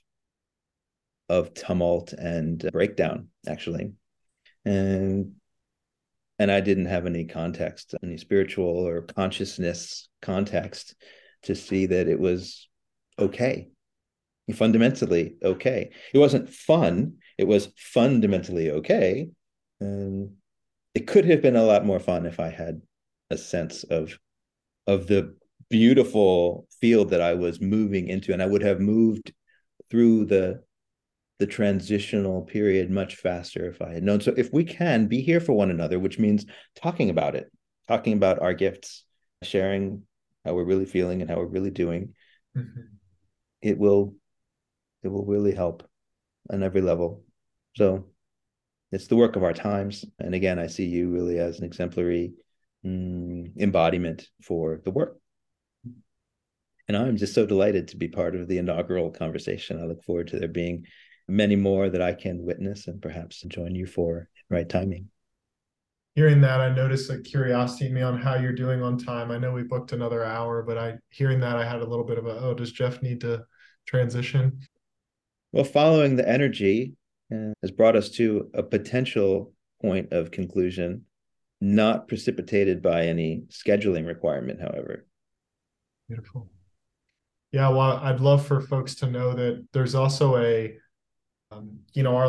of tumult and breakdown, actually. And and I didn't have any context, any spiritual or consciousness context, to see that it was okay, fundamentally okay. It wasn't fun, it was fundamentally okay. And it could have been a lot more fun if I had a sense of the beautiful field that I was moving into, and I would have moved through the transitional period much faster if I had known. So if we can be here for one another, which means talking about it, talking about our gifts, sharing how we're really feeling and how we're really doing, Mm-hmm. it will really help on every level. So it's the work of our times. And again, I see you really as an exemplary embodiment for the work. And I'm just so delighted to be part of the inaugural conversation. I look forward to there being many more that I can witness and perhaps join you for in right timing. Hearing that, I noticed a curiosity in me on how you're doing on time. I know we booked another hour, but hearing that, I had a little bit of a, oh, does Jeff need to transition? Well, following the energy has brought us to a potential point of conclusion, not precipitated by any scheduling requirement, however. Beautiful. Yeah, well, I'd love for folks to know that there's also our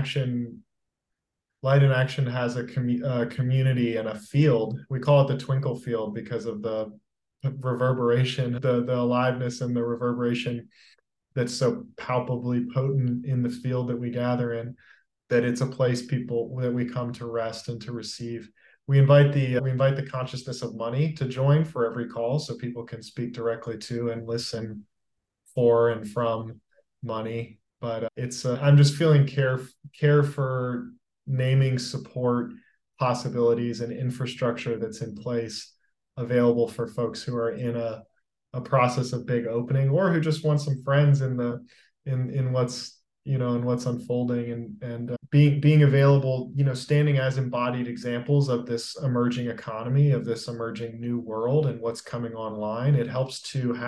Light in Action has a community and a field. We call it the Twinkle Field because of the reverberation, the aliveness and the reverberation that's so palpably potent in the field that we gather in, that it's a place people that we come to rest and to receive. We invite the consciousness of money to join for every call, so people can speak directly to and listen for and from money. But it's I'm just feeling care for naming support possibilities and infrastructure that's in place available for folks who are in a process of big opening, or who just want some friends in what's in what's unfolding, and being available, standing as embodied examples of this emerging economy, of this emerging new world and what's coming online. It helps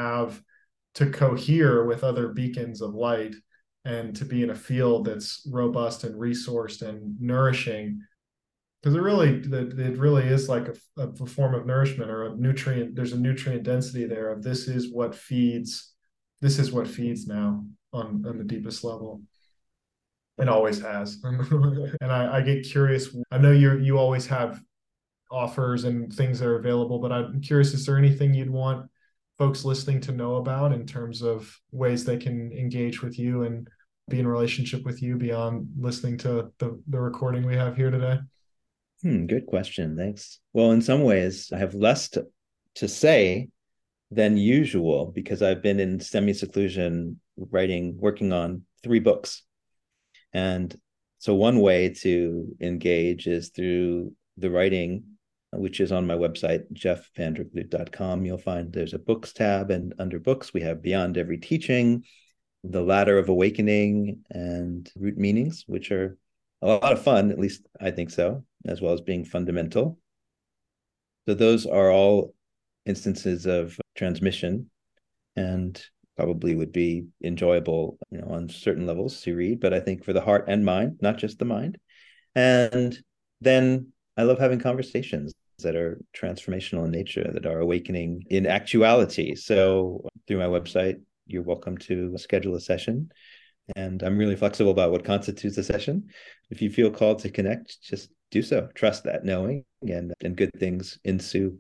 to cohere with other beacons of light, and to be in a field that's robust and resourced and nourishing, because it really is like a form of nourishment, or a nutrient. There's a nutrient density there of this is what feeds now on the deepest level, and always has. And I get curious. I know you always have offers and things that are available, but I'm curious, is there anything you'd want folks listening to know about in terms of ways they can engage with you and be in relationship with you beyond listening to the recording we have here today? Good question. Thanks. Well, in some ways, I have less to say than usual because I've been in semi-seclusion working on 3 books. And so one way to engage is through the writing, which is on my website, jeffvandergloot.com. You'll find there's a books tab, and under books, we have Beyond Every Teaching, The Ladder of Awakening, and Root Meanings, which are a lot of fun, at least I think so, as well as being fundamental. So those are all instances of transmission, and probably would be enjoyable, on certain levels to read, but I think for the heart and mind, not just the mind. And then I love having conversations that are transformational in nature, that are awakening in actuality. So through my website, you're welcome to schedule a session. And I'm really flexible about what constitutes a session. If you feel called to connect, just do so. Trust that knowing, and good things ensue.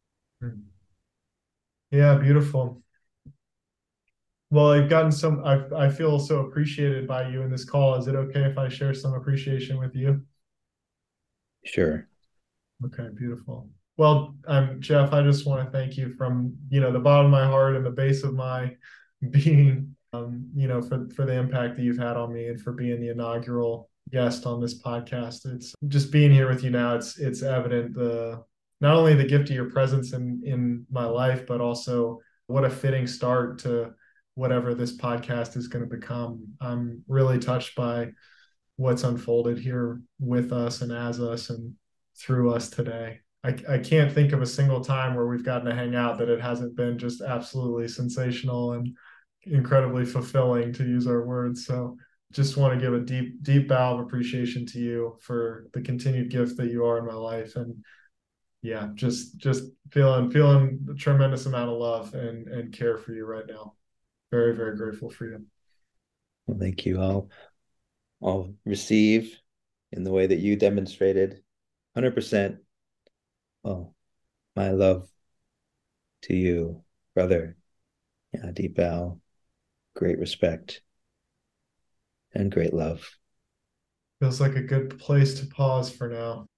Yeah, beautiful. Well, I feel so appreciated by you in this call. Is it okay if I share some appreciation with you? Sure. Okay, beautiful. Well, Jeff, I just want to thank you from, the bottom of my heart and the base of my being, for the impact that you've had on me, and for being the inaugural guest on this podcast. It's just being here with you now. It's evident not only the gift of your presence in my life, but also what a fitting start to whatever this podcast is going to become. I'm really touched by what's unfolded here with us and as us and through us today. I can't think of a single time where we've gotten to hang out that it hasn't been just absolutely sensational and incredibly fulfilling, to use our words. So just want to give a deep, deep bow of appreciation to you for the continued gift that you are in my life. And yeah, just feeling a tremendous amount of love and care for you right now. Very, very grateful for you. Well, thank you. I'll receive in the way that you demonstrated, 100%. Well, my love to you, brother. Yeah, deep bow, great respect, and great love. Feels like a good place to pause for now.